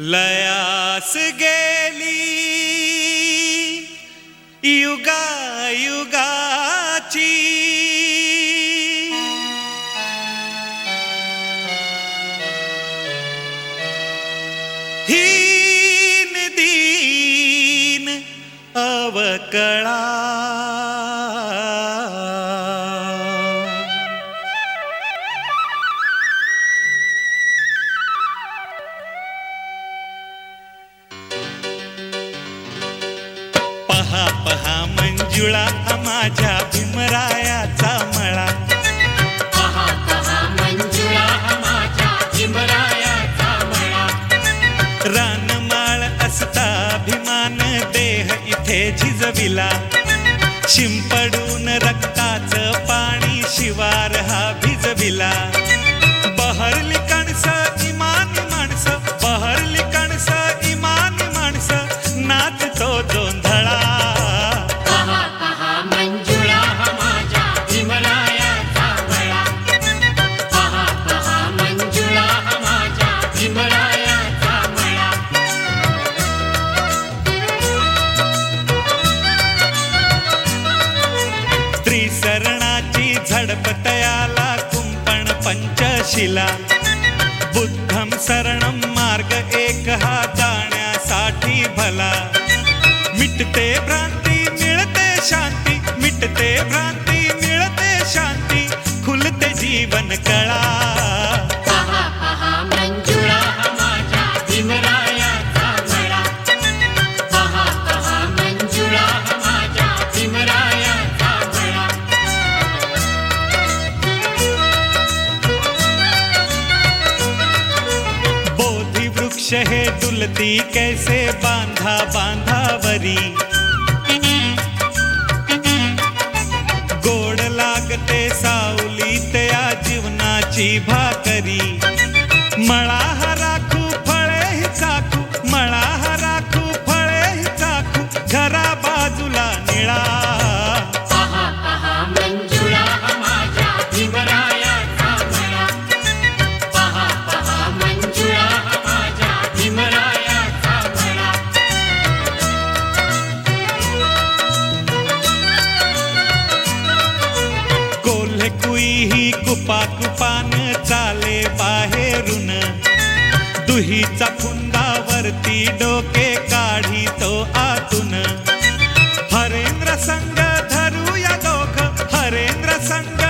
लयास गेली युगा युगाची हीन दीन अवकळा पहा पहा मंजुळा माझ्या भीमरायाचा मळा पहा पहा मंजुळा माझ्या भीमरायाचा मळा रानमाळ असता अभिमान देह इथे झिजविला शिंपडून रक्ताचं पाणी शिवार हा भिजविला बहरली कणस इमानी माणसं बहरली कणस इमानी माणसं नाचतो जोंधळा पहा पहा मंजुळा माझ्या भीमरायाचा मळा पहा पहा मंजुळा माझ्या भीमरायाचा मळा त्रिसरणाची झडप तयाला कुंपण पंचशिला बुद्धम शरणम मार्ग एक हा जाण्यासाठी भला मिटते भ्रांती मिळते शांती मिटते भ्रांती मिळते शांती खुलते जीवन कळा पहा पहा मंजुळा माझ्या भीमरायाचा मळा पहा पहा मंजुळा माझ्या भीमरायाचा मळा बोधी वृक्ष हे डुलती कैसे बांधा बांधावरी गोड लागते सावली त्या जीवनाची भाकरी मळा हा राखू फळे ही चाखू मळा हा राखू फळे ही चाखू घरा बाजूला निळा पहा पहा मंजुळा माझ्या भीमरायाचा मळा पहा पहा मंजुळा माझ्या भीमरायाचा मळा कोल्हे कुई ही कुपाकुपान चाले बाहेरून दुहीचा फुंदावरती डोके काढी तो आतून हरेंद्र संग धरूया दोघ हरेंद्र संग